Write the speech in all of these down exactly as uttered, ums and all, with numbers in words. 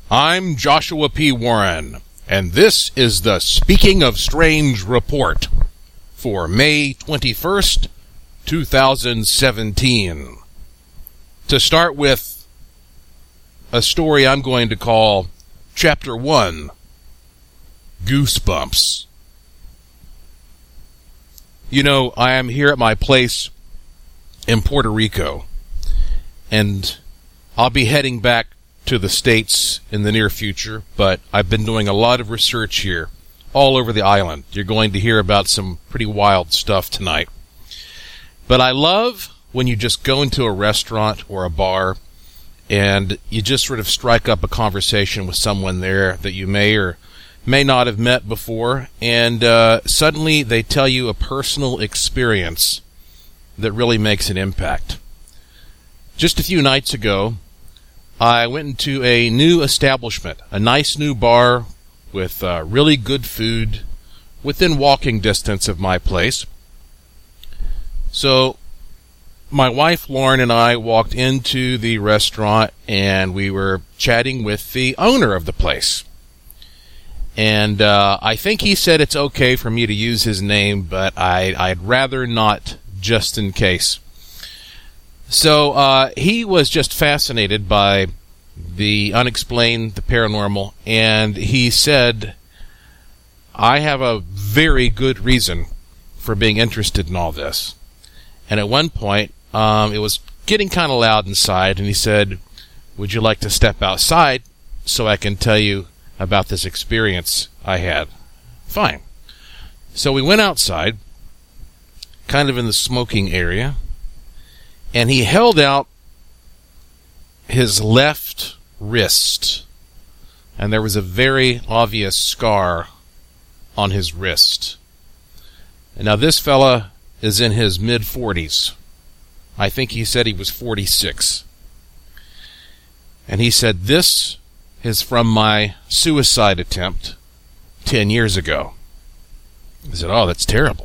I'm Joshua P. Warren, and this is the Speaking of Strange report for May twenty-first, two thousand seventeen. To start with a story I'm going to call Chapter one, Goosebumps. You know, I am here at my place in Puerto Rico, and I'll be heading back to the States in the near future, but I've been doing a lot of research here all over the island. You're going to hear about some pretty wild stuff tonight. But I love when you just go into a restaurant or a bar and you just sort of strike up a conversation with someone there that you may or may not have met before, and uh, suddenly they tell you a personal experience that really makes an impact. Just a few nights ago, I went into a new establishment, a nice new bar with uh, really good food within walking distance of my place. So my wife Lauren and I walked into the restaurant and we were chatting with the owner of the place. And uh, I think he said it's okay for me to use his name, but I, I'd rather not, just in case. So uh, he was just fascinated by the unexplained, the paranormal, and he said, I have a very good reason for being interested in all this. And at one point, um, it was getting kind of loud inside, and he said, would you like to step outside so I can tell you about this experience I had? Fine. So we went outside, kind of in the smoking area, and he held out his left wrist, and there was a very obvious scar on his wrist. And now this fella is in his mid-forties. I think he said he was forty-six. And he said, this is from my suicide attempt ten years ago. I said, oh, that's terrible.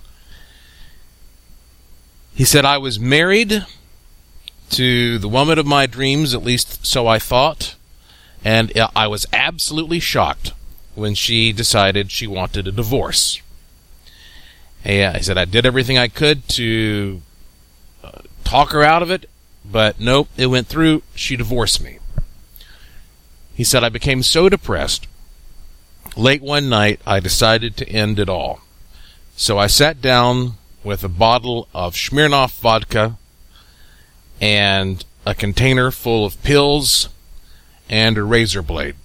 He said, I was married to the woman of my dreams, at least so I thought, and I was absolutely shocked when she decided she wanted a divorce. And he said, I did everything I could to uh, talk her out of it, but nope, it went through. She divorced me. He said, I became so depressed. Late one night, I decided to end it all. So I sat down with a bottle of Smirnoff vodka and a container full of pills and a razor blade.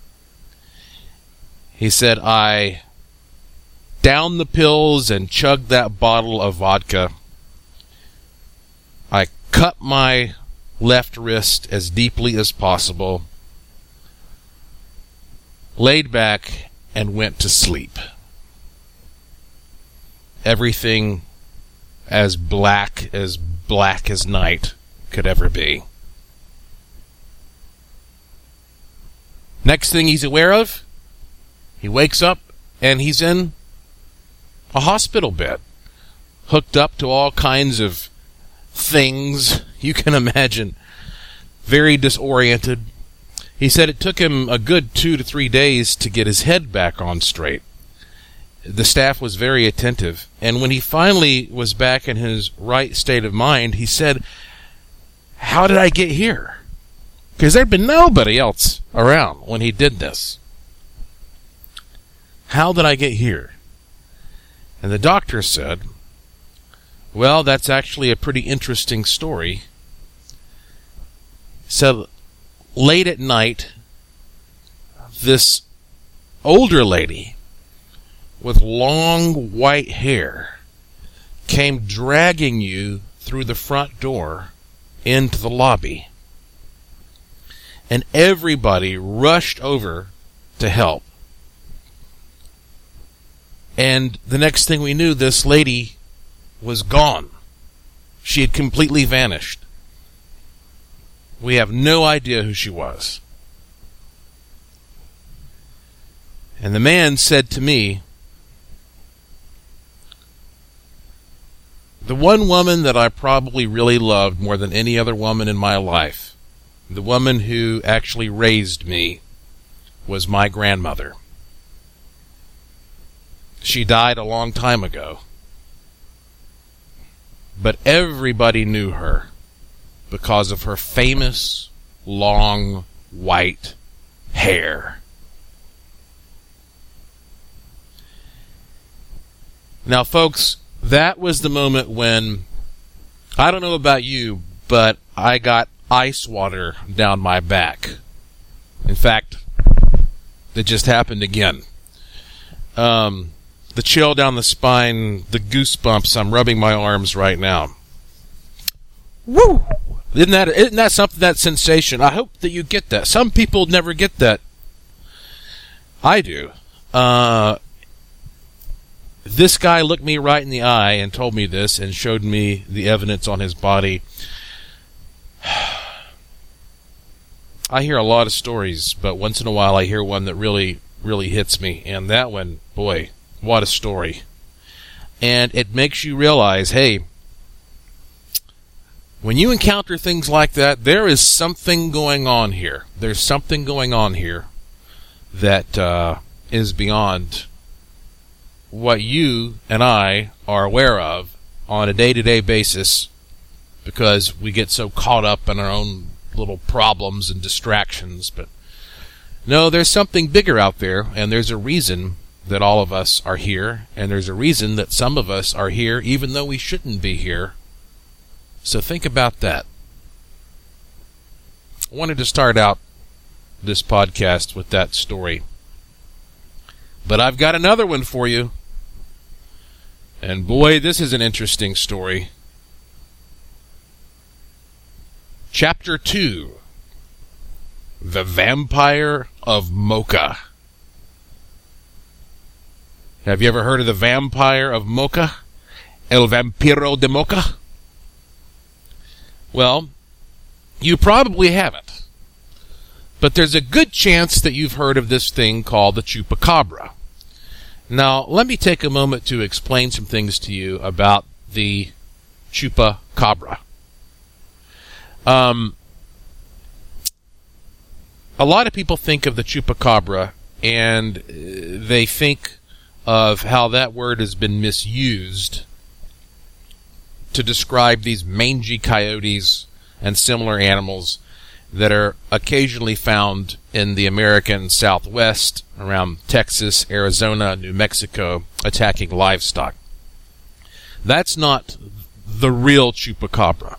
He said, I downed the pills and chugged that bottle of vodka. I cut my left wrist as deeply as possible, laid back, and went to sleep. Everything as black as black as night could ever be. Next thing he's aware of, he wakes up and he's in a hospital bed, hooked up to all kinds of things you can imagine, very disoriented. He said it took him a good two to three days to get his head back on straight. The staff was very attentive, and when he finally was back in his right state of mind, he said, how did I get here? Because there'd been nobody else around when he did this. How did I get here? And the doctor said, well, that's actually a pretty interesting story. So, late at night, this older lady with long white hair came dragging you through the front door into the lobby. And everybody rushed over to help. And the next thing we knew, this lady was gone. She had completely vanished. We have no idea who she was. And the man said to me, the one woman that I probably really loved more than any other woman in my life, the woman who actually raised me, was my grandmother. She died a long time ago, but everybody knew her because of her famous long white hair. Now, folks, that was the moment when, I don't know about you, but I got ice water down my back. In fact, it just happened again. Um, the chill down the spine, the goosebumps, I'm rubbing my arms right now. Woo! Isn't that, isn't that something, that sensation? I hope that you get that. Some people never get that. I do. Uh, this guy looked me right in the eye and told me this and showed me the evidence on his body. I hear a lot of stories, but once in a while I hear one that really, really hits me. And that one, boy, what a story. And it makes you realize, hey, when you encounter things like that, there is something going on here. There's something going on here that uh, is beyond what you and I are aware of on a day-to-day basis, because we get so caught up in our own little problems and distractions. But no, there's something bigger out there, and there's a reason that all of us are here, and there's a reason that some of us are here even though we shouldn't be here. So think about that. I wanted to start out this podcast with that story, but I've got another one for you. And boy, this is an interesting story. Chapter two. The Vampire of Mocha. Have you ever heard of the Vampire of Mocha? El Vampiro de Mocha? Well, you probably haven't. But there's a good chance that you've heard of this thing called the Chupacabra. Now, let me take a moment to explain some things to you about the Chupacabra. Um, a lot of people think of the Chupacabra, and they think of how that word has been misused to describe these mangy coyotes and similar animals that are occasionally found in the American Southwest, around Texas, Arizona, New Mexico, attacking livestock. That's not the real Chupacabra.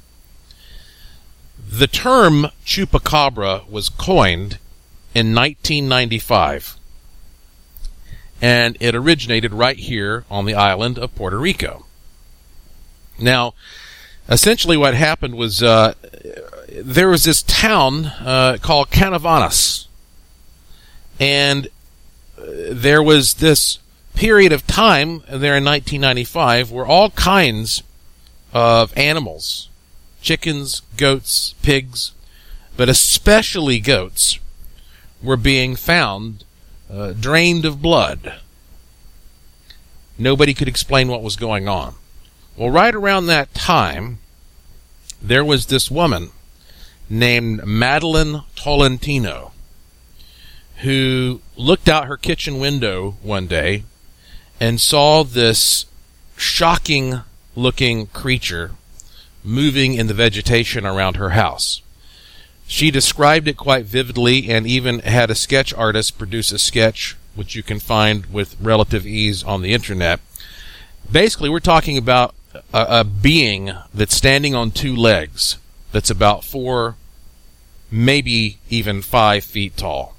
The term Chupacabra was coined in nineteen ninety-five, and it originated right here on the island of Puerto Rico. Now, essentially what happened was uh, there was this town uh, called Canovanas, and uh, there was this period of time there in nineteen ninety-five where all kinds of animals, chickens, goats, pigs, but especially goats, were being found uh, drained of blood. Nobody could explain what was going on. Well, right around that time, there was this woman named Madeline Tolentino who looked out her kitchen window one day and saw this shocking-looking creature moving in the vegetation around her house. She described it quite vividly and even had a sketch artist produce a sketch, which you can find with relative ease on the internet. Basically, we're talking about a, a being that's standing on two legs, that's about four, maybe even five feet tall.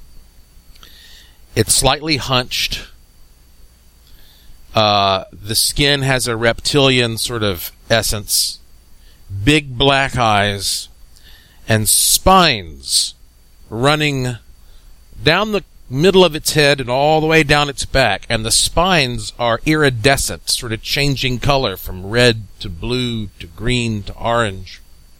It's slightly hunched. Uh, the skin has a reptilian sort of essence. Big black eyes and spines running down the middle of its head and all the way down its back, and the spines are iridescent, sort of changing color from red to blue to green to orange.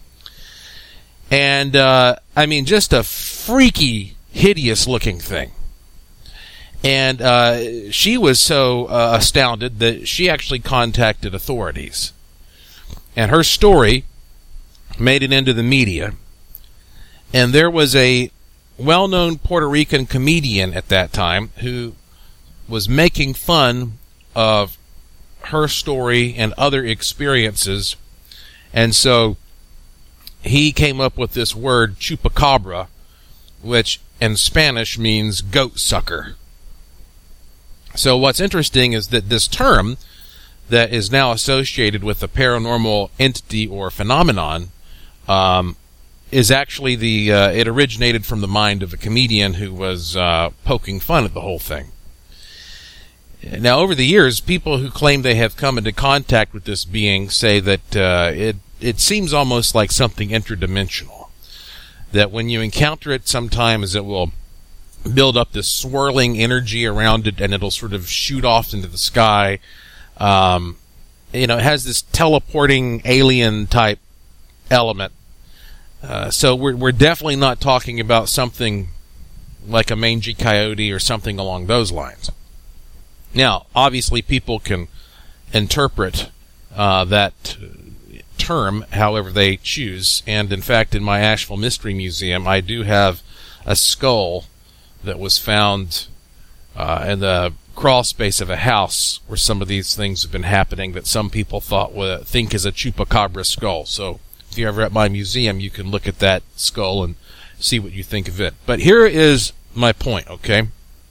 And uh, I mean, just a freaky, hideous looking thing. And uh, she was so uh, astounded that she actually contacted authorities. And her story made it into the media. And there was a well-known Puerto Rican comedian at that time who was making fun of her story and other experiences. And so he came up with this word, chupacabra, which in Spanish means goat sucker. So what's interesting is that this term that is now associated with a paranormal entity or phenomenon um, is actually the, uh, it originated from the mind of a comedian who was uh, poking fun at the whole thing. Now, over the years, people who claim they have come into contact with this being say that uh, it, it seems almost like something interdimensional. That when you encounter it, sometimes it will build up this swirling energy around it and it'll sort of shoot off into the sky. Um, you know, it has this teleporting alien type element. Uh, so we're, we're definitely not talking about something like a mangy coyote or something along those lines. Now, obviously, people can interpret uh, that term however they choose. And, in fact, in my Asheville Mystery Museum, I do have a skull that was found uh, in the crawl space of a house where some of these things have been happening that some people thought were, think is a chupacabra skull. So if you're ever at my museum, you can look at that skull and see what you think of it. But here is my point, okay?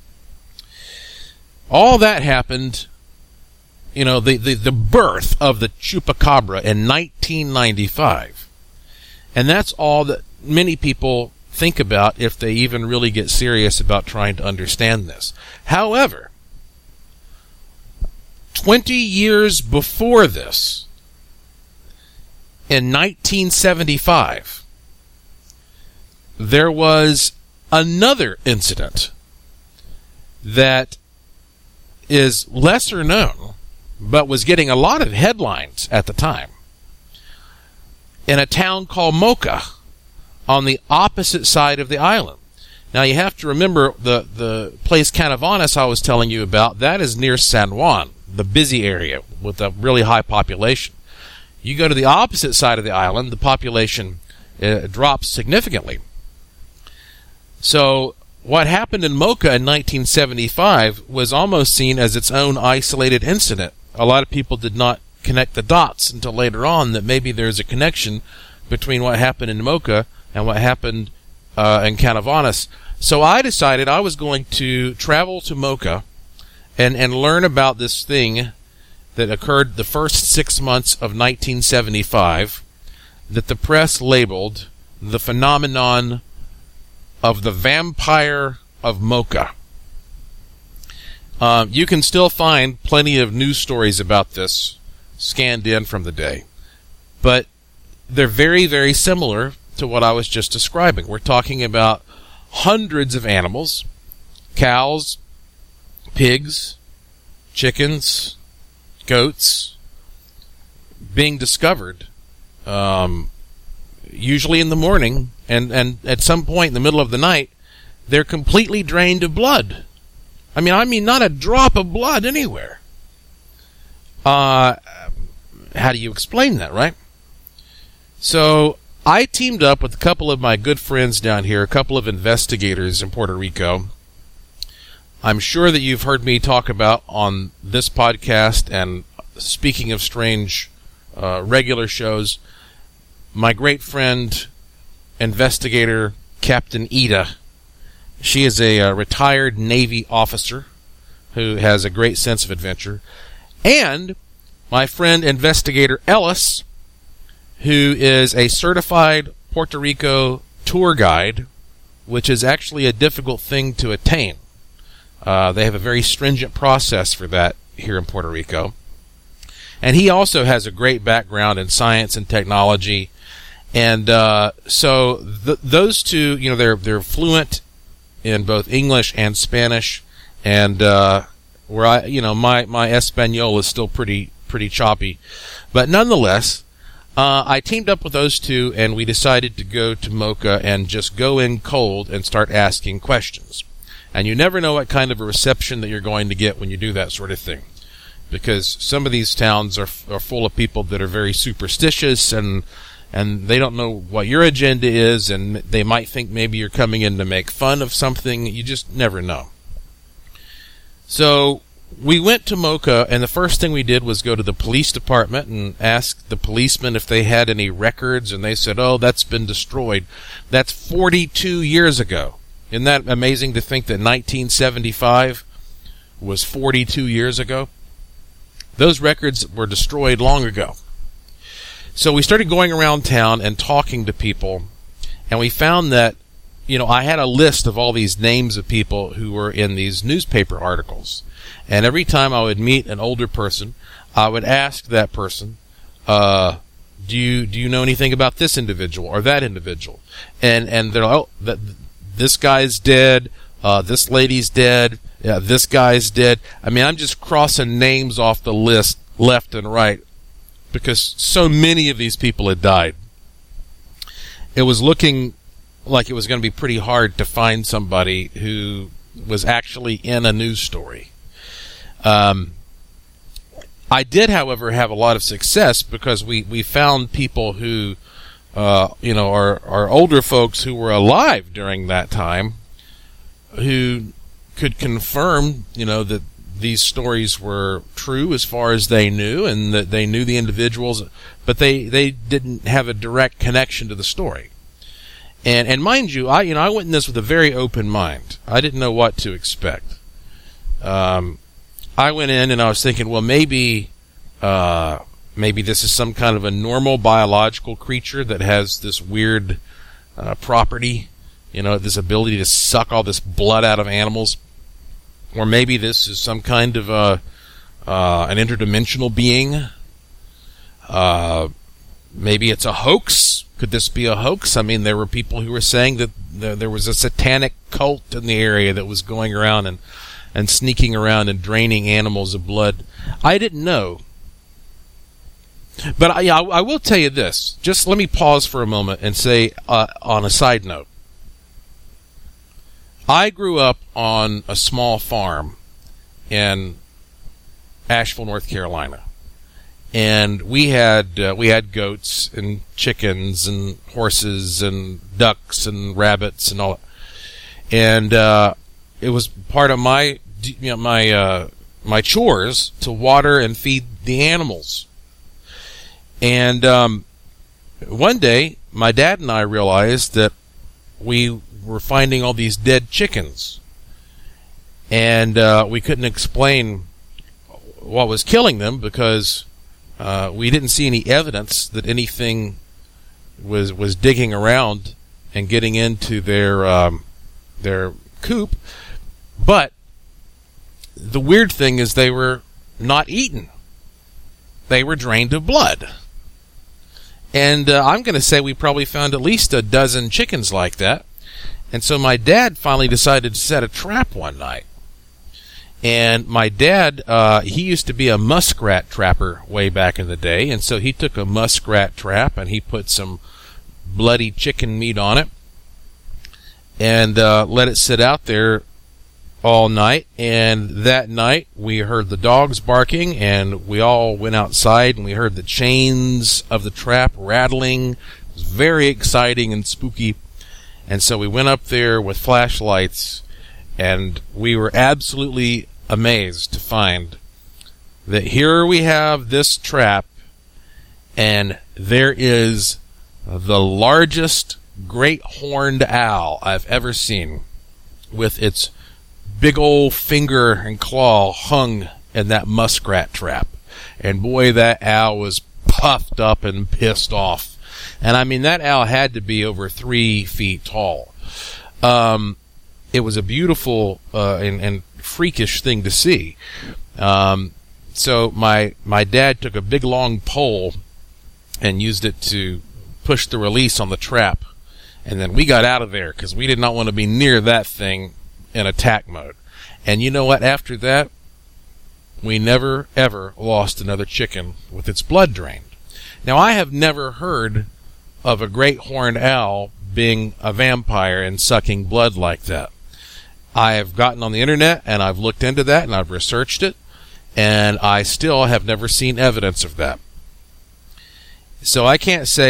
All that happened, you know, the, the, the birth of the chupacabra in nineteen ninety-five. And that's all that many people think about if they even really get serious about trying to understand this. However, twenty years before this, in nineteen seventy-five, there was another incident that is lesser known, but was getting a lot of headlines at the time, in a town called Mocha, on the opposite side of the island. Now, you have to remember the, the place Canovanas I was telling you about, that is near San Juan, the busy area with a really high population. You go to the opposite side of the island, the population uh, drops significantly. So what happened in Mocha in nineteen seventy-five was almost seen as its own isolated incident. A lot of people did not connect the dots until later on that maybe there's a connection between what happened in Mocha and what happened uh, in Canovanas. So I decided I was going to travel to Mocha and, and learn about this thing that occurred the first six months of nineteen seventy-five that the press labeled the phenomenon of the vampire of Mocha. Uh, you can still find plenty of news stories about this scanned in from the day, but they're very, very similar to what I was just describing. We're talking about hundreds of animals, cows, pigs, chickens, goats, being discovered, um, usually in the morning, and, and at some point in the middle of the night, they're completely drained of blood. I mean, I mean, not a drop of blood anywhere. Uh, how do you explain that, right? So I teamed up with a couple of my good friends down here, a couple of investigators in Puerto Rico. I'm sure that you've heard me talk about on this podcast, and speaking of strange uh, regular shows, my great friend, investigator Captain Ida. She is a uh, retired Navy officer who has a great sense of adventure. And my friend investigator Ellis, who is a certified Puerto Rico tour guide, which is actually a difficult thing to attain. Uh, they have a very stringent process for that here in Puerto Rico. And he also has a great background in science and technology. And uh, so th- those two, you know, they're they're fluent in both English and Spanish. And uh, where I, you know, my my Espanol is still pretty pretty choppy, but nonetheless, uh, I teamed up with those two, and we decided to go to Mocha and just go in cold and start asking questions. And you never know what kind of a reception that you're going to get when you do that sort of thing, because some of these towns are are full of people that are very superstitious, and and they don't know what your agenda is, and they might think maybe you're coming in to make fun of something. You just never know. So we went to Mocha, and the first thing we did was go to the police department and ask the policemen if they had any records, and they said, oh, that's been destroyed. That's forty-two years ago. Isn't that amazing to think that nineteen seventy-five was forty-two years ago? Those records were destroyed long ago. So we started going around town and talking to people, and we found that, you know, I had a list of all these names of people who were in these newspaper articles. And every time I would meet an older person, I would ask that person, uh, do you do you know anything about this individual or that individual? And and they're like, oh, that, this guy's dead, uh, this lady's dead, yeah, this guy's dead. I mean, I'm just crossing names off the list left and right because so many of these people had died. It was looking like it was going to be pretty hard to find somebody who was actually in a news story. Um, I did, however, have a lot of success because we, we found people who, uh, you know, are, are older folks who were alive during that time who could confirm, you know, that these stories were true as far as they knew, and that they knew the individuals, but they, they didn't have a direct connection to the story. And and mind you, I you know I went in this with a very open mind. I didn't know what to expect. Um, I went in and I was thinking, well, maybe uh, maybe this is some kind of a normal biological creature that has this weird uh, property, you know, this ability to suck all this blood out of animals. Or maybe this is some kind of a, uh, an interdimensional being. Uh, maybe it's a hoax. Could this be a hoax? I mean, there were people who were saying that there, there was a satanic cult in the area that was going around and, and sneaking around and draining animals of blood. I didn't know. But I, I will tell you this. Just let me pause for a moment and say, uh, on a side note, I grew up on a small farm in Asheville, North Carolina, and we had uh, we had goats and chickens and horses and ducks and rabbits and all that. And uh, it was part of my you know, my uh, my chores to water and feed the animals. And um, one day, my dad and I realized that we were finding all these dead chickens, and uh, we couldn't explain what was killing them because uh, we didn't see any evidence that anything was was digging around and getting into their um, their coop. But the weird thing is they were not eaten; they were drained of blood. And uh, I'm going to say we probably found at least a dozen chickens like that. And so my dad finally decided to set a trap one night. And my dad, uh, he used to be a muskrat trapper way back in the day. And so he took a muskrat trap and he put some bloody chicken meat on it and uh, let it sit out there all night. And that night we heard the dogs barking, and we all went outside and we heard the chains of the trap rattling. It was very exciting and spooky. And so we went up there with flashlights, and we were absolutely amazed to find that here we have this trap, and there is the largest great horned owl I've ever seen, with its big old finger and claw hung in that muskrat trap. And boy, that owl was puffed up and pissed off. And I mean, that owl had to be over three feet tall. Um, it was a beautiful uh, and, and freakish thing to see. Um, so my my dad took a big long pole and used it to push the release on the trap. And then we got out of there because we did not want to be near that thing in attack mode. And you know what? After that, we never, ever lost another chicken with its blood drained. Now, I have never heard of a great horned owl being a vampire and sucking blood like that. I have gotten on the internet and I've looked into that and I've researched it, and I still have never seen evidence of that. So I can't say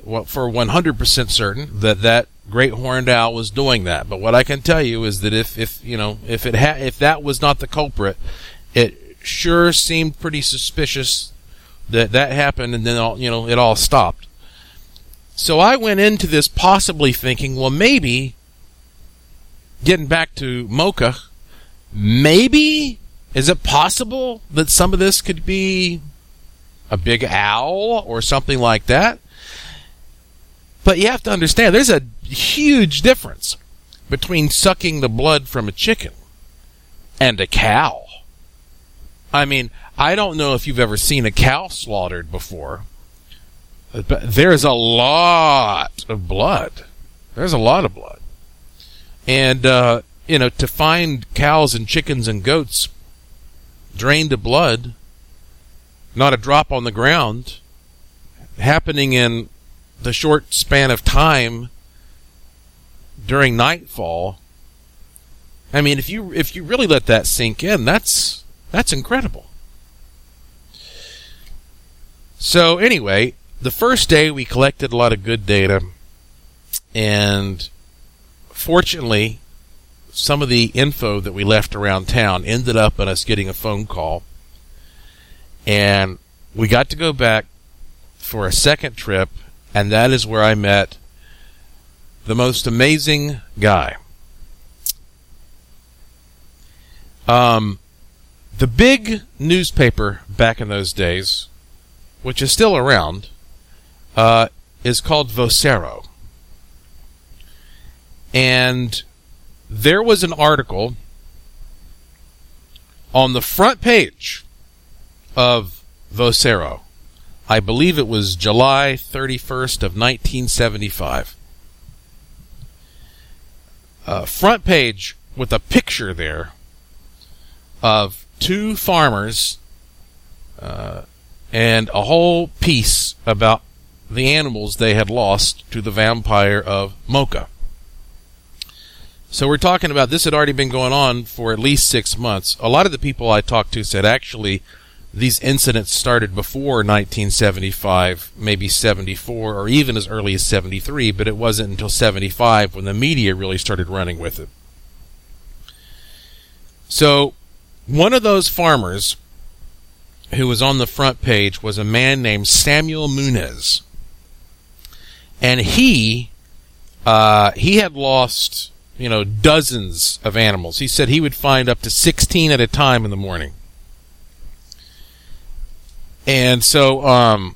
well, for one hundred percent certain that that great horned owl was doing that. But what I can tell you is that if, if you know, if it ha- if that was not the culprit, it sure seemed pretty suspicious that that happened, and then all, you know, it all stopped. So I went into this possibly thinking, well, maybe, getting back to Mocha, maybe, is it possible that some of this could be a big owl or something like that? But you have to understand, there's a huge difference between sucking the blood from a chicken and a cow. I mean, I don't know if you've ever seen a cow slaughtered before, but there's a lot of blood. There's a lot of blood. And, uh, you know, to find cows and chickens and goats drained of blood, not a drop on the ground, happening in the short span of time during nightfall. I mean, if you if you really let that sink in, that's that's incredible. So anyway, the first day we collected a lot of good data, and fortunately, some of the info that we left around town ended up in us getting a phone call, and we got to go back for a second trip, and that is where I met the most amazing guy. Um, the big newspaper back in those days, which is still around, uh, is called Vocero. And there was an article on the front page of Vocero. I believe it was July thirty-first of nineteen seventy-five. Uh, front page with a picture there of two farmers uh, and a whole piece about the animals they had lost to the vampire of Mocha. So we're talking about this had already been going on for at least six months. A lot of the people I talked to said actually these incidents started before nineteen seventy-five, maybe seventy-four, or even as early as seventy-three, but it wasn't until seventy-five when the media really started running with it. So one of those farmers who was on the front page was a man named Samuel Munez. And he uh, he had lost, you know, dozens of animals. He said he would find up to sixteen at a time in the morning. And so, um,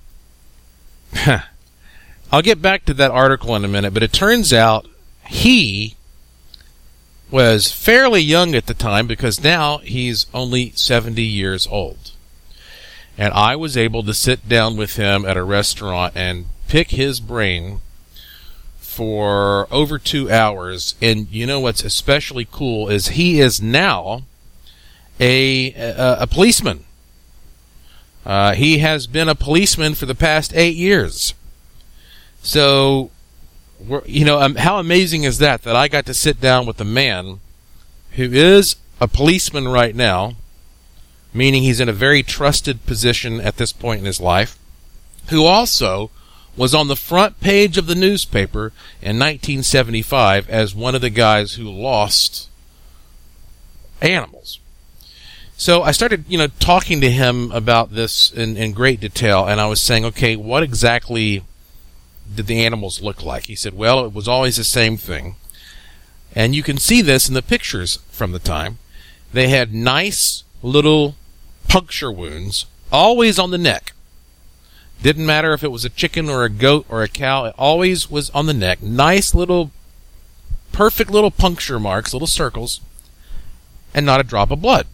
I'll get back to that article in a minute, but it turns out he was fairly young at the time because now he's only seventy years old. And I was able to sit down with him at a restaurant and pick his brain for over two hours. And you know what's especially cool is he is now a a, a policeman. Uh, he has been a policeman for the past eight years. So, we're, you know, um, how amazing is that, that I got to sit down with a man who is a policeman right now, meaning he's in a very trusted position at this point in his life, who also was on the front page of the newspaper in nineteen seventy-five as one of the guys who lost animals. So I started, you know, talking to him about this in, in great detail, and I was saying, okay, what exactly did the animals look like? He said, well, it was always the same thing. And you can see this in the pictures from the time. They had nice little puncture wounds, always on the neck. Didn't matter if it was a chicken or a goat or a cow, it always was on the neck. Nice little, perfect little puncture marks, little circles, and not a drop of blood.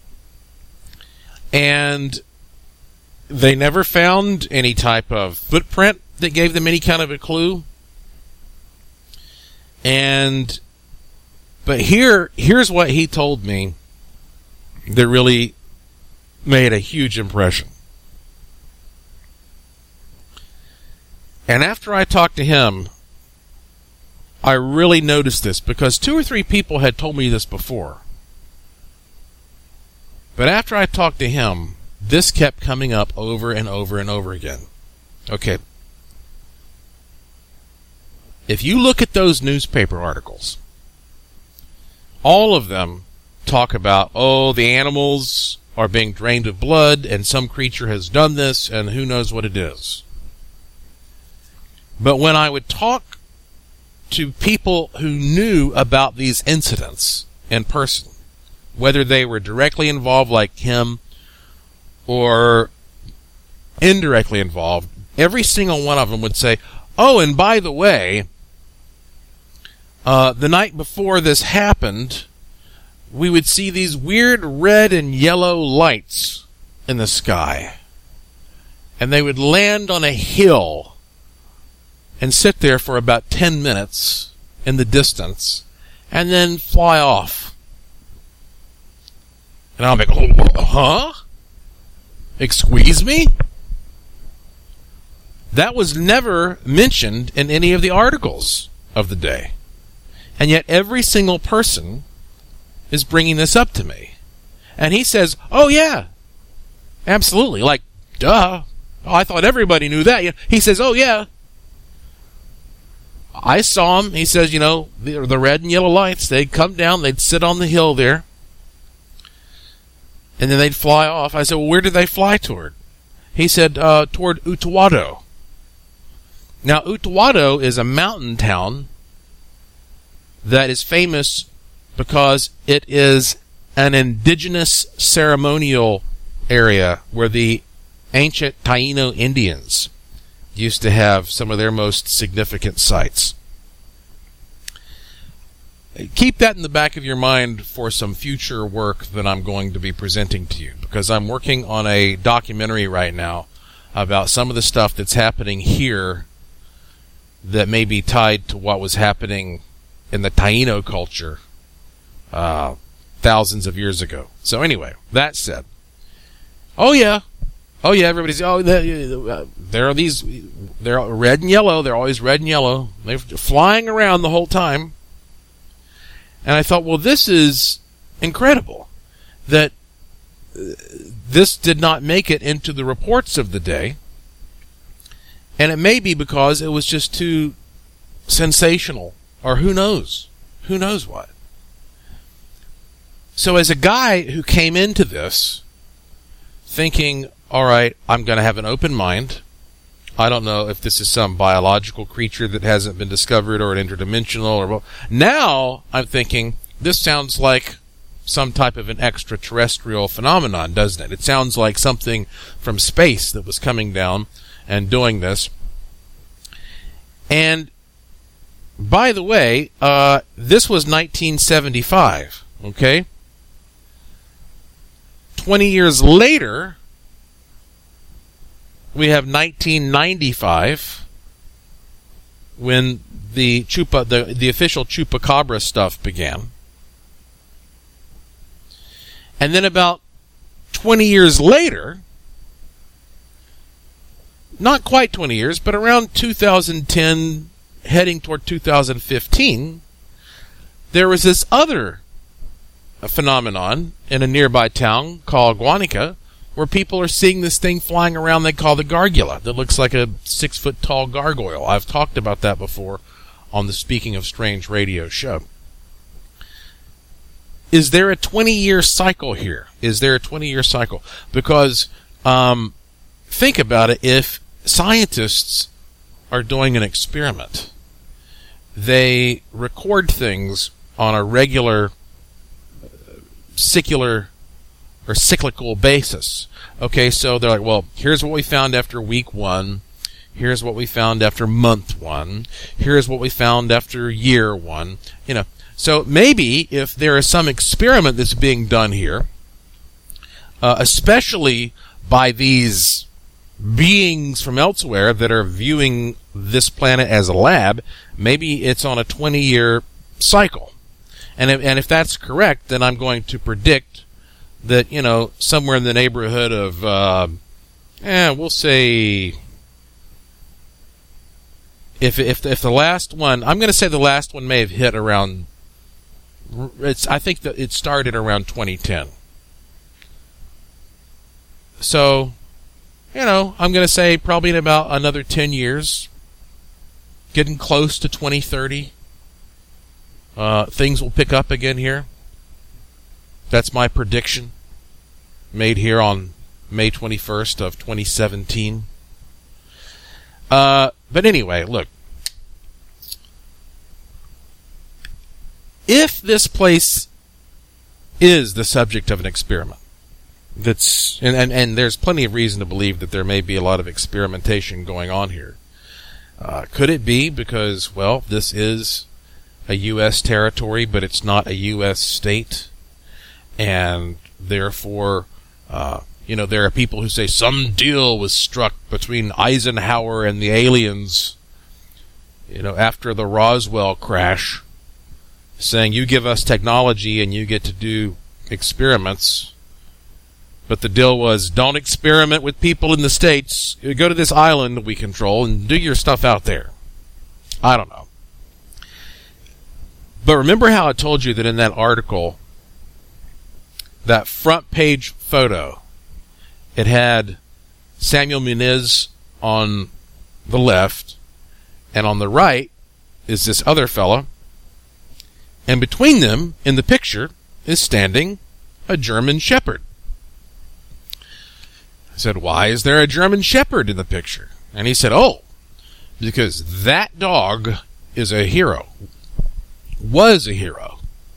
And they never found any type of footprint that gave them any kind of a clue. And, but here, here's what he told me that really made a huge impression. And after I talked to him, I really noticed this because two or three people had told me this before. But after I talked to him, this kept coming up over and over and over again. Okay. if you look at those newspaper articles, all of them talk about, oh, the animals are being drained of blood, and some creature has done this, and who knows what it is. But when I would talk to people who knew about these incidents in person, whether they were directly involved like him or indirectly involved, every single one of them would say, oh, and by the way, uh, the night before this happened, we would see these weird red and yellow lights in the sky. And they would land on a hill and sit there for about ten minutes in the distance and then fly off. And I'll be like, oh, huh? Excuse me? That was never mentioned in any of the articles of the day. And yet every single person is bringing this up to me. And he says, oh yeah, absolutely. Like, duh. Oh, I thought everybody knew that. He says, oh yeah. I saw him. He says, you know, the, the red and yellow lights, they'd come down, they'd sit on the hill there, and then they'd fly off. I said, well, where did they fly toward? He said, uh, toward Utuado. Now, Utuado is a mountain town that is famous because it is an indigenous ceremonial area where the ancient Taino Indians used to have some of their most significant sites. Keep that in the back of your mind for some future work that I'm going to be presenting to you, because I'm working on a documentary right now about some of the stuff that's happening here that may be tied to what was happening in the Taino culture uh, thousands of years ago. So anyway, that said, oh yeah, oh yeah, everybody's, oh, there, there are these, they're red and yellow, they're always red and yellow, they're flying around the whole time. And I thought, well, this is incredible that this did not make it into the reports of the day. And it may be because it was just too sensational, or who knows, who knows what. So as a guy who came into this thinking, all right, I'm going to have an open mind. I don't know if this is some biological creature that hasn't been discovered or an interdimensional or well. Now I'm thinking this sounds like some type of an extraterrestrial phenomenon, doesn't it? It sounds like something from space that was coming down and doing this. And by the way, uh, this was nineteen seventy-five, okay? twenty years later, we have nineteen ninety-five, when the Chupa, the, the official Chupacabra stuff began. And then about twenty years later, not quite twenty years, but around two thousand ten, heading toward two thousand fifteen, there was this other phenomenon in a nearby town called Guanica, where people are seeing this thing flying around they call the Gargula, that looks like a six-foot-tall gargoyle. I've talked about that before on the Speaking of Strange radio show. Is there a twenty-year cycle here? Is there a twenty-year cycle? Because, um, think about it, if scientists are doing an experiment, they record things on a regular, secular, or cyclical basis. Okay, so they're like, well, here's what we found after week one. Here's what we found after month one. Here's what we found after year one. You know, so maybe if there is some experiment that's being done here, uh, especially by these beings from elsewhere that are viewing this planet as a lab, maybe it's on a twenty-year cycle. And if, and if that's correct, then I'm going to predict that, you know, somewhere in the neighborhood of, uh, eh, we'll say, if if if the last one, I'm going to say the last one may have hit around, it's, I think that it started around twenty ten. So, you know, I'm going to say probably in about another ten years, getting close to twenty thirty, uh, things will pick up again here. That's my prediction, made here on May twenty-first of twenty seventeen. Uh, but anyway, look. If this place is the subject of an experiment, that's and, and, and there's plenty of reason to believe that there may be a lot of experimentation going on here. Uh, could it be because, well, this is a U S territory, but it's not a U S state, and therefore, uh, you know, there are people who say some deal was struck between Eisenhower and the aliens, you know, after the Roswell crash, saying you give us technology and you get to do experiments. But the deal was, don't experiment with people in the States. You go to this island we control and do your stuff out there. I don't know. But remember how I told you that in that article, that front page photo, it had Samuel Munez on the left, and on the right is this other fella. And between them, in the picture, is standing a German Shepherd. I said, why is there a German Shepherd in the picture? And he said, oh, because that dog is a hero. Was a hero.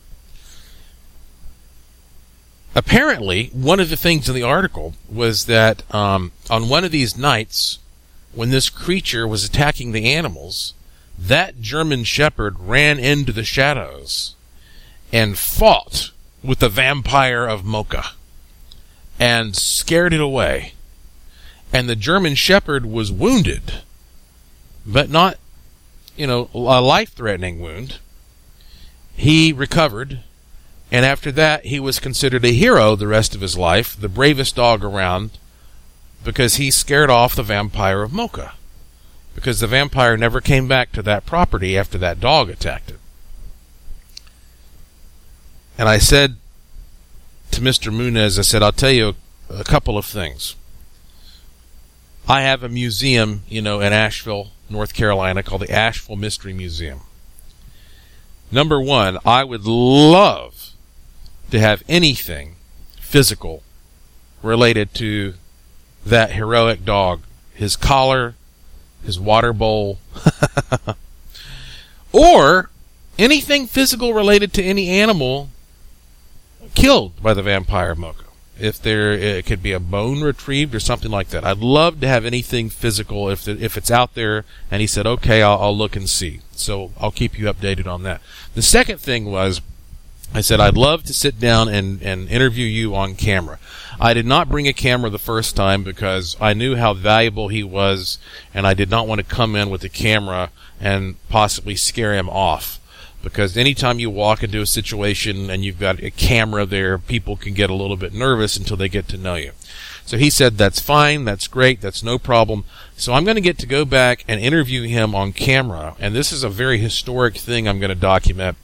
Apparently, one of the things in the article was that um, on one of these nights, when this creature was attacking the animals, that German Shepherd ran into the shadows and fought with the vampire of Mocha and scared it away. And the German Shepherd was wounded, but not, you know, a life-threatening wound. He recovered, and after that he was considered a hero the rest of his life, the bravest dog around, because he scared off the vampire of Mocha. Because the vampire never came back to that property after that dog attacked it. And I said to Mister Munez, I said, I'll tell you a couple of things. I have a museum, you know, in Asheville, North Carolina, called the Asheville Mystery Museum. Number one, I would love to have anything physical related to that heroic dog. His collar, his water bowl, or anything physical related to any animal killed by the vampire of Mocha. If there, it could be a bone retrieved or something like that. I'd love to have anything physical if the, if it's out there. And he said, okay, I'll, I'll look and see. So I'll keep you updated on that. The second thing was, I said, I'd love to sit down and, and interview you on camera. I did not bring a camera the first time because I knew how valuable he was, and I did not want to come in with a camera and possibly scare him off. Because anytime you walk into a situation and you've got a camera there, people can get a little bit nervous until they get to know you. So he said, that's fine, that's great, that's no problem. So I'm going to get to go back and interview him on camera, and this is a very historic thing I'm going to document.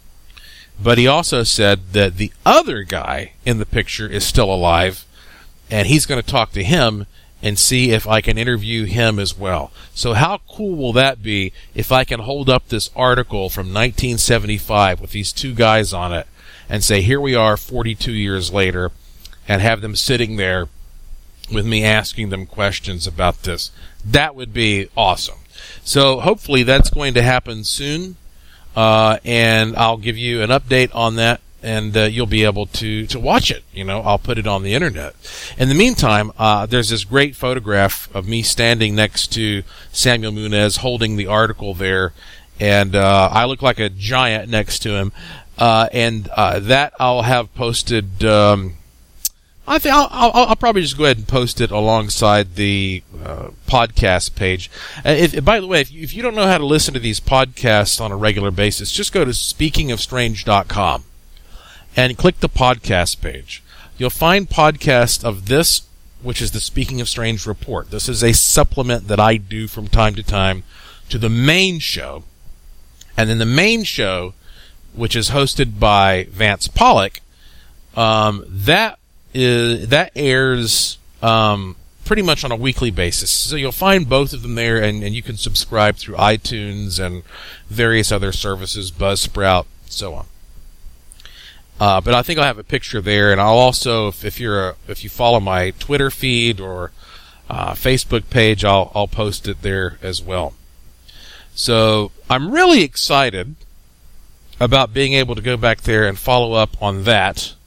But he also said that the other guy in the picture is still alive, and he's going to talk to him and see if I can interview him as well. So how cool will that be if I can hold up this article from nineteen seventy-five with these two guys on it and say, here we are forty-two years later, and have them sitting there with me asking them questions about this. That would be awesome. So hopefully that's going to happen soon. Uh, and I'll give you an update on that, and uh, you'll be able to, to watch it. You know, I'll put it on the internet. In the meantime, uh, there's this great photograph of me standing next to Samuel Munez holding the article there, and uh, I look like a giant next to him. Uh, and uh, that I'll have posted. Um, I think I'll, I'll, I'll probably just go ahead and post it alongside the uh, podcast page. Uh, if, by the way, if you, if you don't know how to listen to these podcasts on a regular basis, just go to speaking of strange dot com and click the podcast page. You'll find podcasts of this, which is the Speaking of Strange report. This is a supplement that I do from time to time to the main show. And then the main show, which is hosted by Vance Pollock, um, that is that airs um, pretty much on a weekly basis. So you'll find both of them there, and, and you can subscribe through iTunes and various other services, Buzzsprout, so on. Uh, but I think I'll have a picture there, and I'll also, if, if you're a, if you follow my Twitter feed or uh, Facebook page, I'll I'll post it there as well. So I'm really excited about being able to go back there and follow up on that.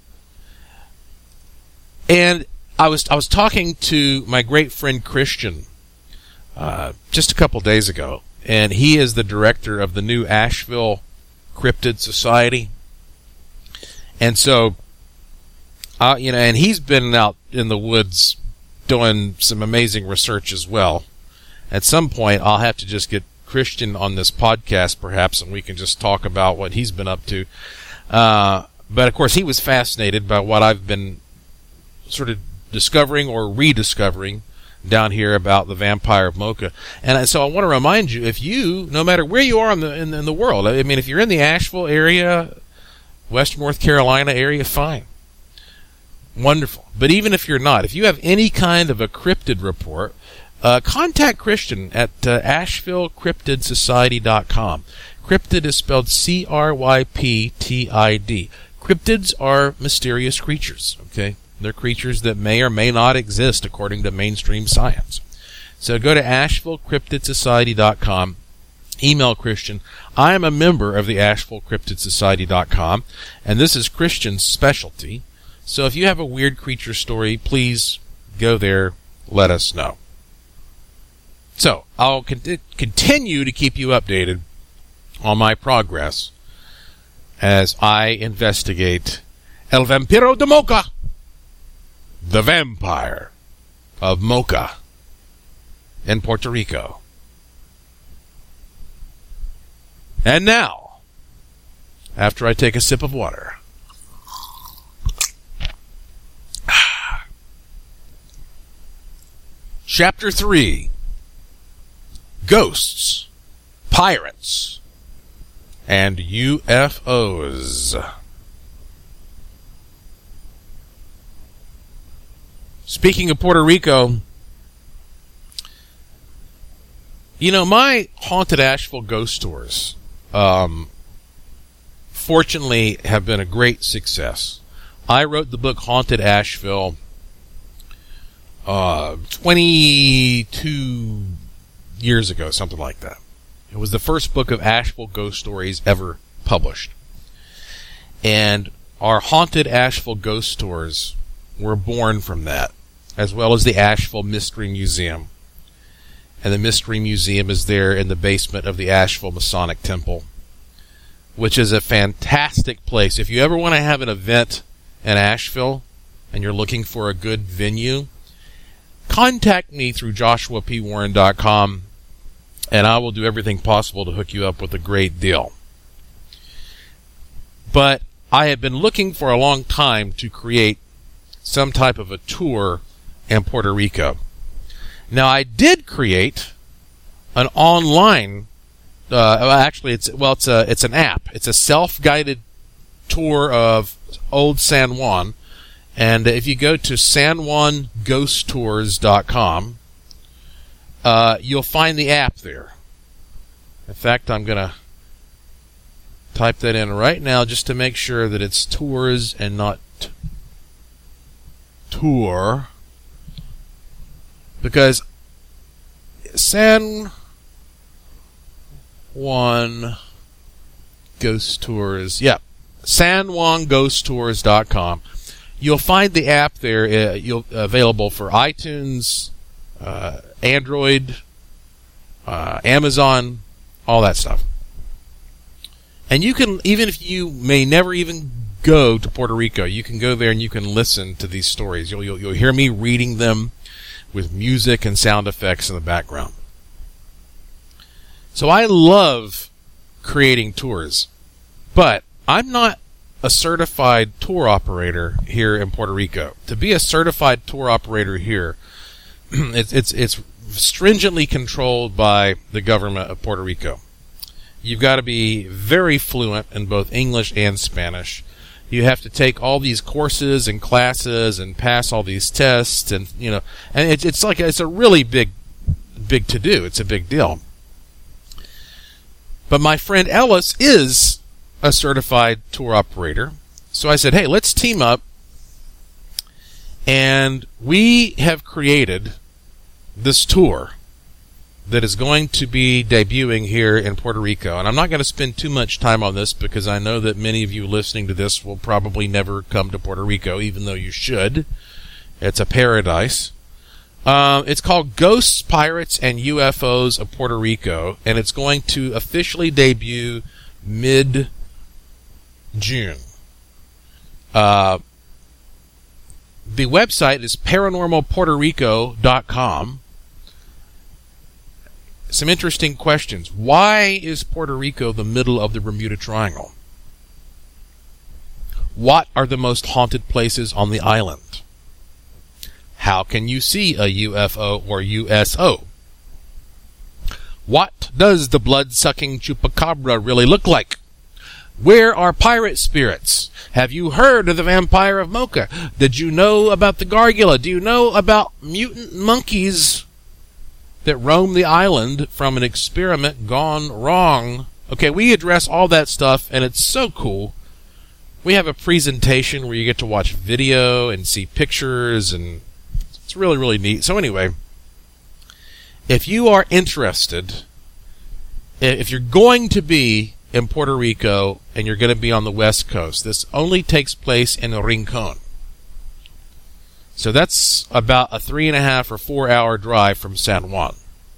And I was I was talking to my great friend Christian uh, just a couple days ago, and he is the director of the new Asheville Cryptid Society. And so, uh, you know, and he's been out in the woods doing some amazing research as well. At some point, I'll have to just get Christian on this podcast, perhaps, and we can just talk about what he's been up to. Uh, but, of course, he was fascinated by what I've been sort of discovering or rediscovering down here about the vampire of Mocha. And so I want to remind you, if you, no matter where you are in the, in, in the world, I mean, if you're in the Asheville area, Western North Carolina area, fine. Wonderful. But even if you're not, if you have any kind of a cryptid report, uh, contact Christian at uh, Asheville Cryptid Society dot com. Cryptid is spelled C R Y P T I D. Cryptids are mysterious creatures, okay? They're creatures that may or may not exist according to mainstream science. So go to Asheville Cryptid Society dot com. Email Christian. I am a member of the Asheville Cryptid Society dot com, and this is Christian's specialty. So if you have a weird creature story, please go there, let us know. So I'll con- continue to keep you updated on my progress as I investigate El Vampiro de Mocha, the vampire of Mocha in Puerto Rico. And now, after I take a sip of water, Chapter three, Ghosts, Pirates, and U F Os. Speaking of Puerto Rico, you know, my Haunted Asheville ghost tours, um, fortunately, have been a great success. I wrote the book Haunted Asheville uh, twenty-two years ago, something like that. It was the first book of Asheville ghost stories ever published. And our Haunted Asheville ghost tours were born from that, as well as the Asheville Mystery Museum. And the Mystery Museum is there in the basement of the Asheville Masonic Temple, which is a fantastic place. If you ever want to have an event in Asheville and you're looking for a good venue, contact me through Joshua P Warren dot com, and I will do everything possible to hook you up with a great deal. But I have been looking for a long time to create some type of a tour in Puerto Rico. Now, I did create an online, uh, actually, it's well, it's a it's an app. It's a self-guided tour of Old San Juan, and if you go to San Juan Ghost Tours dot com, uh, you'll find the app there. In fact, I'm gonna type that in right now just to make sure that it's tours and not t- tour. Because San Juan Ghost Tours, yeah, San Juan Ghost Tours dot com. You'll find the app there. Uh, you'll available for iTunes, uh, Android, uh, Amazon, all that stuff. And you can, even if you may never even go to Puerto Rico, you can go there and you can listen to these stories. You'll you'll, you'll hear me reading them with music and sound effects in the background. So I love creating tours, but I'm not a certified tour operator here in Puerto Rico. To be a certified tour operator here, it's it's it's stringently controlled by the government of Puerto Rico. You've got to be very fluent in both English and Spanish. you have to take all these courses and classes and pass all these tests, and you know, and it, it's like it's a really big, big to do. It's a big deal. But my friend Ellis is a certified tour operator, so I said, "Hey, let's team up." And we have created this tour that is going to be debuting here in Puerto Rico. And I'm not going to spend too much time on this because I know that many of you listening to this will probably never come to Puerto Rico, even though you should. It's a paradise. Uh, it's called Ghosts, Pirates, and U F Os of Puerto Rico, and it's going to officially debut mid-June. Uh, the website is paranormal puerto rico dot com. Some interesting questions. Why is Puerto Rico the middle of the Bermuda Triangle? What are the most haunted places on the island? How can you see a U F O or U S O? What does the blood-sucking chupacabra really look like? Where are pirate spirits? Have you heard of the Vampire of Mocha? Did you know about the Gargula? Do you know about mutant monkeys that roam the island from an experiment gone wrong? Okay, we address all that stuff, and it's so cool. We have a presentation where you get to watch video and see pictures, and it's really, really neat. So anyway, if you are interested, if you're going to be in Puerto Rico and you're going to be on the West Coast, this only takes place in Rincon. So that's about a three and a half or four hour drive from San Juan.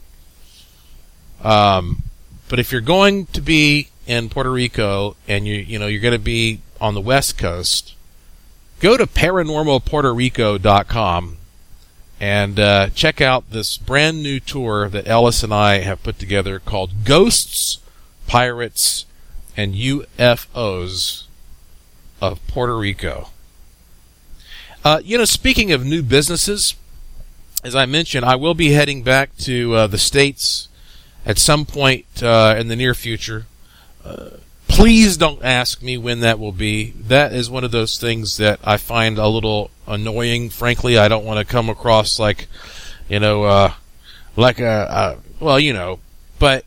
Um, but if you're going to be in Puerto Rico and you you know you're going to be on the West Coast, go to paranormal puerto rico dot com and uh, check out this brand new tour that Ellis and I have put together called Ghosts, Pirates, and U F Os of Puerto Rico. Uh, you know, speaking of new businesses, as I mentioned, I will be heading back to uh, the States at some point uh, in the near future. Uh, please don't ask me when that will be. That is one of those things that I find a little annoying. Frankly, I don't want to come across like, you know, uh, like a, a, well, you know, but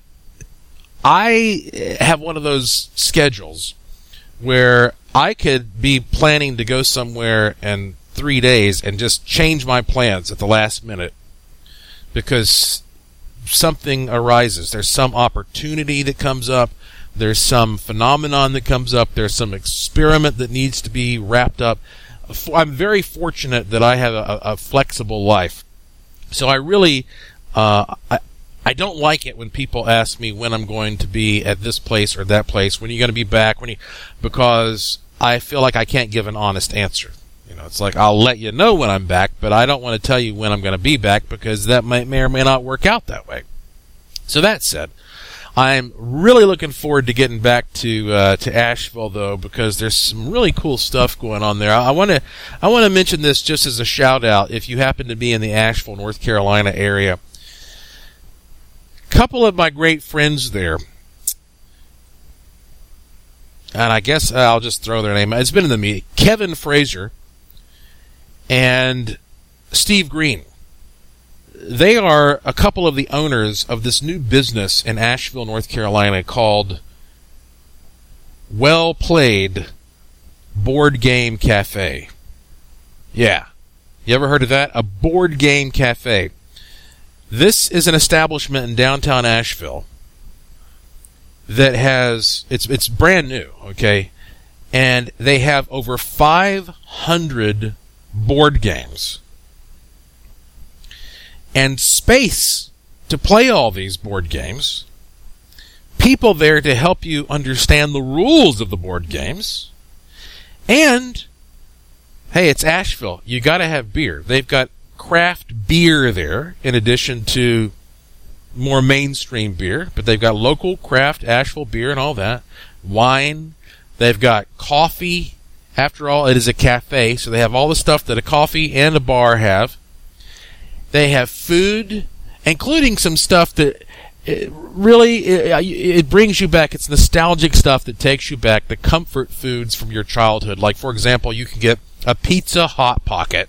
I have one of those schedules where I could be planning to go somewhere in three days and just change my plans at the last minute because something arises. There's some opportunity that comes up. There's some phenomenon that comes up. There's some experiment that needs to be wrapped up. I'm very fortunate that I have a, a flexible life. So I really, uh, I, I don't like it when people ask me when I'm going to be at this place or that place, when you're going to be back, when you, because I feel like I can't give an honest answer. You know, it's like I'll let you know when I'm back, but I don't want to tell you when I'm going to be back because that may, may or may not work out that way. So that said, I'm really looking forward to getting back to uh, to Asheville, though, because there's some really cool stuff going on there. I want to I want to mention this just as a shout out. If you happen to be in the Asheville, North Carolina area, a couple of my great friends there, and I guess I'll just throw their name. It's been in the media. Kevin Fraser and Steve Green. They are a couple of the owners of this new business in Asheville, North Carolina called Well Played Board Game Cafe. Yeah. You ever heard of that? A board game cafe. This is an establishment in downtown Asheville that has, it's it's brand new, okay? And they have over five hundred board games and space to play all these board games, people there to help you understand the rules of the board games, and, hey, it's Asheville. You got to have beer. They've got craft beer there, in addition to more mainstream beer, but they've got local craft Asheville beer and all that, wine. They've got coffee. After all, it is a cafe, so they have all the stuff that a coffee and a bar have. They have food, including some stuff that it really, it, it brings you back. It's nostalgic stuff that takes you back to comfort foods from your childhood. Like, for example, you can get a pizza Hot Pocket,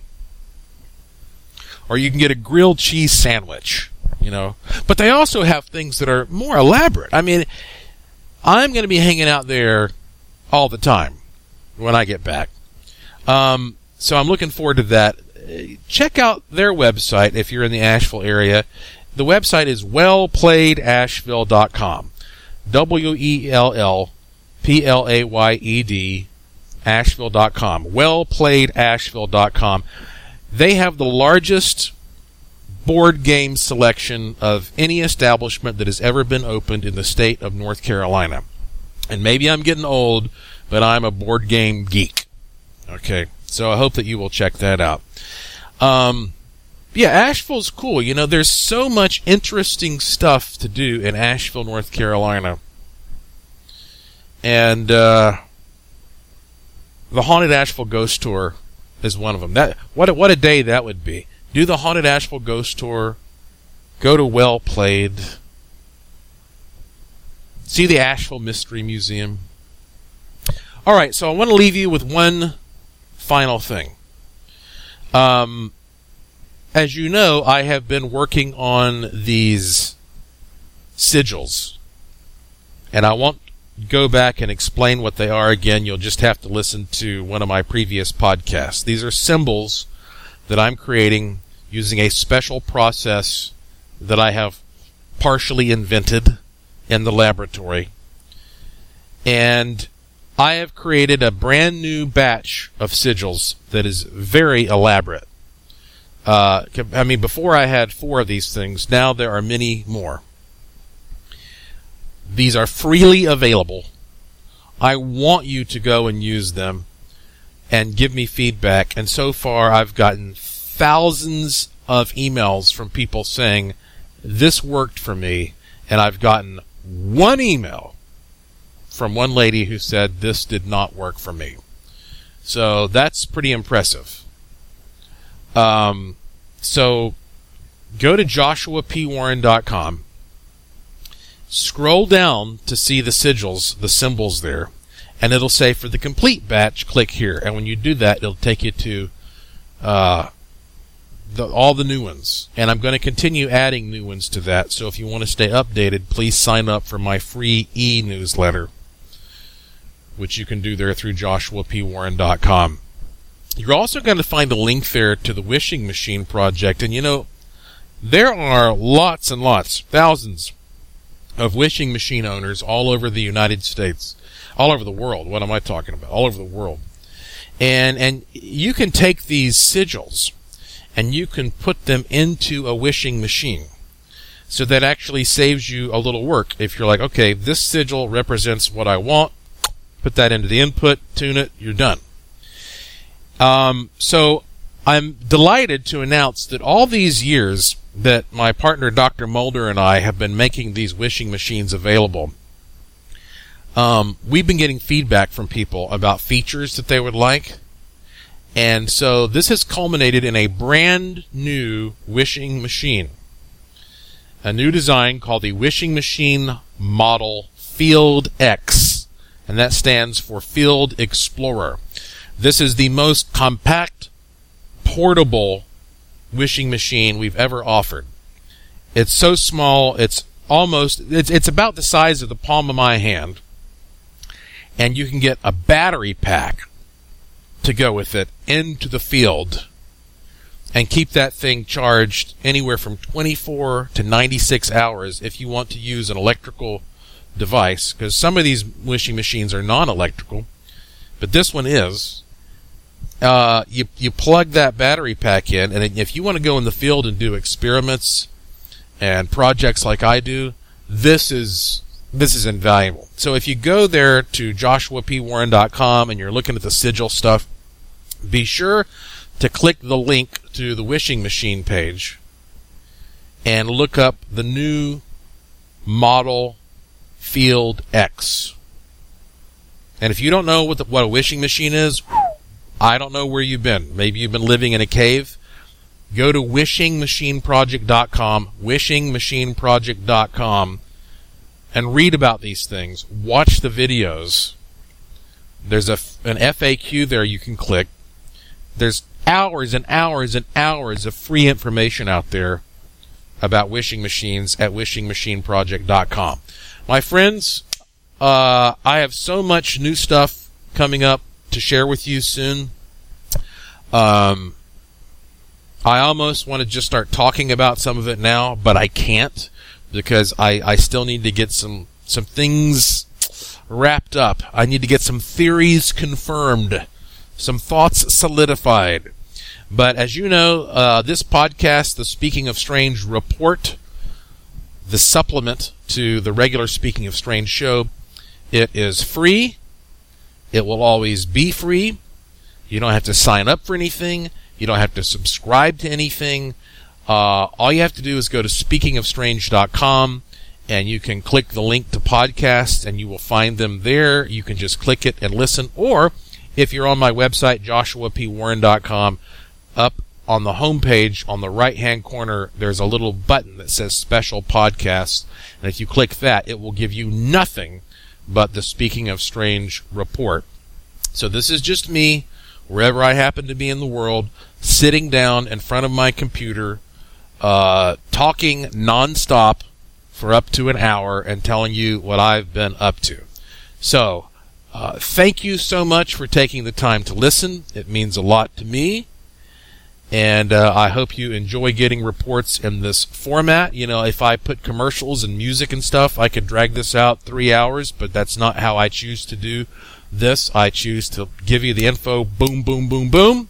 or you can get a grilled cheese sandwich, you know. But they also have things that are more elaborate. I mean, I'm going to be hanging out there all the time when I get back. Um, so I'm looking forward to that. Check out their website if you're in the Asheville area. The website is well played asheville dot com. W E L L P L A Y E D Asheville dot com. well played asheville dot com. They have the largest board game selection of any establishment that has ever been opened in the state of North Carolina. And maybe I'm getting old, but I'm a board game geek. Okay, so I hope that you will check that out. Um... Yeah, Asheville's cool. You know, there's so much interesting stuff to do in Asheville, North Carolina. And uh, the Haunted Asheville Ghost Tour is one of them. That what a, what a day that would be. Do the Haunted Asheville Ghost Tour. Go to Well Played. See the Asheville Mystery Museum. All right, so I want to leave you with one final thing. Um... As you know, I have been working on these sigils, and I won't go back and explain what they are again. You'll just have to listen to one of my previous podcasts. These are symbols that I'm creating using a special process that I have partially invented in the laboratory. And I have created a brand new batch of sigils that is very elaborate. Uh, I mean, before I had four of these things. Now there are many more. These are freely available. I want you to go and use them and give me feedback. And so far, I've gotten thousands of emails from people saying, this worked for me. And I've gotten one email from one lady who said, this did not work for me. So that's pretty impressive. Um, so go to joshua p warren dot com, scroll down to see the sigils, the symbols there, and it'll say for the complete batch, click here. And when you do that, it'll take you to, uh, the, all the new ones. And I'm going to continue adding new ones to that. So if you want to stay updated, please sign up for my free e-newsletter, which you can do there through joshua p warren dot com. You're also going to find a link there to the Wishing Machine Project. And, you know, there are lots and lots, thousands of wishing machine owners all over the United States, all over the world. What am I talking about? All over the world. And and you can take these sigils and you can put them into a wishing machine. So that actually saves you a little work. If you're like, okay, this sigil represents what I want, put that into the input, tune it, you're done. Um, so I'm delighted to announce that all these years that my partner Doctor Mulder and I have been making these wishing machines available, um, we've been getting feedback from people about features that they would like. And so this has culminated in a brand new wishing machine. A new design called the Wishing Machine Model Field X. And that stands for Field Explorer. This is the most compact, portable wishing machine we've ever offered. It's so small, it's almost, it's, it's about the size of the palm of my hand. And you can get a battery pack to go with it into the field and keep that thing charged anywhere from twenty-four to ninety-six hours if you want to use an electrical device, because some of these wishing machines are non-electrical, but this one is. Uh, you you plug that battery pack in, and if you want to go in the field and do experiments and projects like I do, this is this is invaluable. So if you go there to joshua p warren dot com and you're looking at the sigil stuff, be sure to click the link to the wishing machine page and look up the new model Field X. And if you don't know what the, what a wishing machine is, I don't know where you've been. Maybe you've been living in a cave. go to wishing machine project dot com, wishing machine project dot com, and read about these things. Watch the videos. There's a, an F A Q there you can click. There's hours and hours and hours of free information out there about wishing machines at wishing machine project dot com. My friends, uh, I have so much new stuff coming up to share with you soon. Um, I almost want to just start talking about some of it now, but I can't because I, I still need to get some, some things wrapped up. I need to get some theories confirmed, some thoughts solidified. But as you know, uh, this podcast, the Speaking of Strange report, the supplement to the regular Speaking of Strange show, it is free. It will always be free. You don't have to sign up for anything. You don't have to subscribe to anything. Uh, all you have to do is go to speaking of strange dot com, and you can click the link to podcasts, and you will find them there. You can just click it and listen. Or if you're on my website, joshua p warren dot com, up on the homepage on the right-hand corner, there's a little button that says Special Podcasts, and if you click that, it will give you nothing but the Speaking of Strange report. So this is just me, wherever I happen to be in the world, sitting down in front of my computer, uh, talking nonstop for up to an hour and telling you what I've been up to. So, uh, thank you so much for taking the time to listen. It means a lot to me. And uh, I hope you enjoy getting reports in this format. You know, if I put commercials and music and stuff, I could drag this out three hours, but that's not how I choose to do this. I choose to give you the info, boom, boom, boom, boom,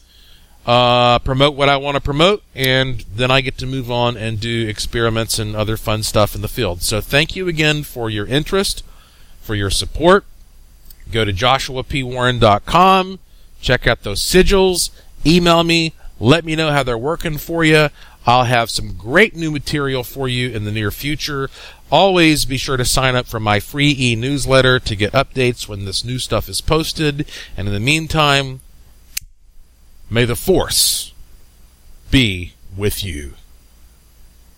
uh, promote what I want to promote, and then I get to move on and do experiments and other fun stuff in the field. So thank you again for your interest, for your support. Go to joshua p warren dot com, check out those sigils, email me, let me know how they're working for you. I'll have some great new material for you in the near future. Always be sure to sign up for my free e-newsletter to get updates when this new stuff is posted. And in the meantime, may the Force be with you.